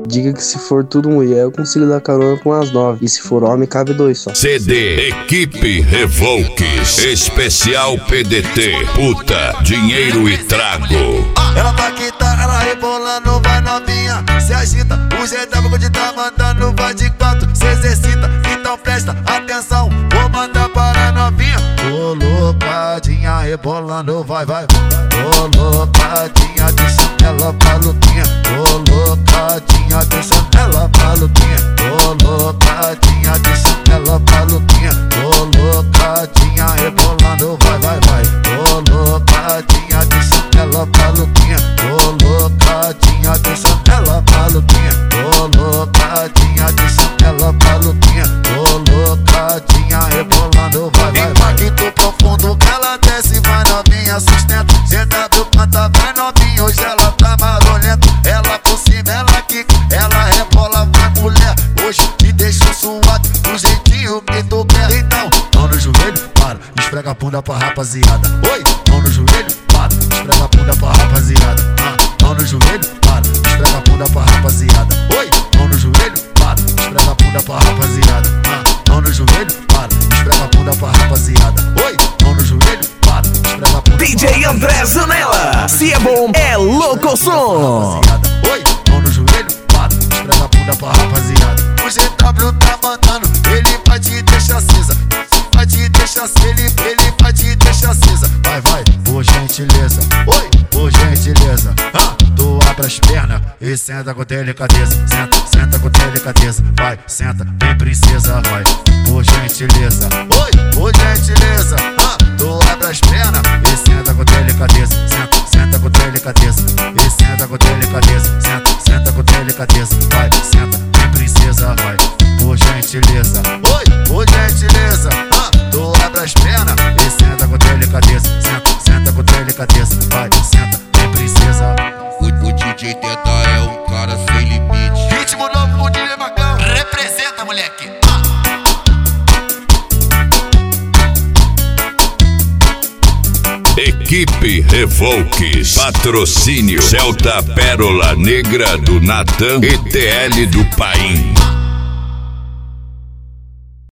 Diga que se for tudo mulher, eu consigo dar carona com as 9. E se for homem, cabe 2 só. CD Equipe Revolques, especial PDT, puta, dinheiro e trago. Ela tá quitada, ela rebolando, vai novinha, se agita. O jeito de tá mandando, vai de 4, se exercita. Então presta atenção, vou mandar para novinha. Colocadinha, rebolando, vai. Colocadinha, deixa ela maluquinha. Colocadinha, deixa ela maluquinha. Colocadinha, deixa ela maluquinha. Colocadinha, rebolando, vai. Colocadinha, deixa ela maluquinha. Colocadinha, deixa ela maluquinha. Colocadinha, deixa ela maluquinha. Colocadinha, rebolando, vai. Impacto profundo que ela desce, vai novinha, sustenta. Senta do canta, vai novinha, hoje ela tá marolenta. Ela por cima, ela quica, ela rebola, vai mulher. Hoje te deixo suado, do jeitinho que tu quer. Então, mão no joelho, para, esfrega a bunda pra rapaziada. Oi, mão no joelho, para, esfrega a bunda pra rapaziada. Mão no joelho, para, esfrega a bunda pra rapaziada. Oi, mão no joelho, para, esfrega a bunda pra rapaziada. Mão no joelho, para, esfrega a bunda pra rapaziada. Oi, mão no joelho, para, esfrega a bunda. DJ André Zanella, se é bom, é louco som. Oi, mão no joelho, para, esfrega a bunda pra rapaziada. O GW tá mandando, ele vai te deixar acesa. Vai te deixar acesa, ele vai te deixar acesa. Vai, por gentileza. Oi, por gentileza. Tu abre as pernas e senta com delicadeza. Senta com delicadeza. Vai, senta, vem princesa, vai. Por gentileza. Oi, por gentileza. Tu abre as pernas e senta com delicadeza. Senta com delicadeza. E senta com delicadeza. Senta com delicadeza. Vai, senta, vem princesa, vai. Por gentileza. Oi, por gentileza. Tu abre as pernas e senta com delicadeza. Senta com delicadeza. Vai, senta, vem princesa. O DJ Teta é um cara sem limite. Ritmo novo, o DJ Macão. Representa, moleque. Equipe Revolques, patrocínio Celta Pérola Negra do Natan e TL do Paim.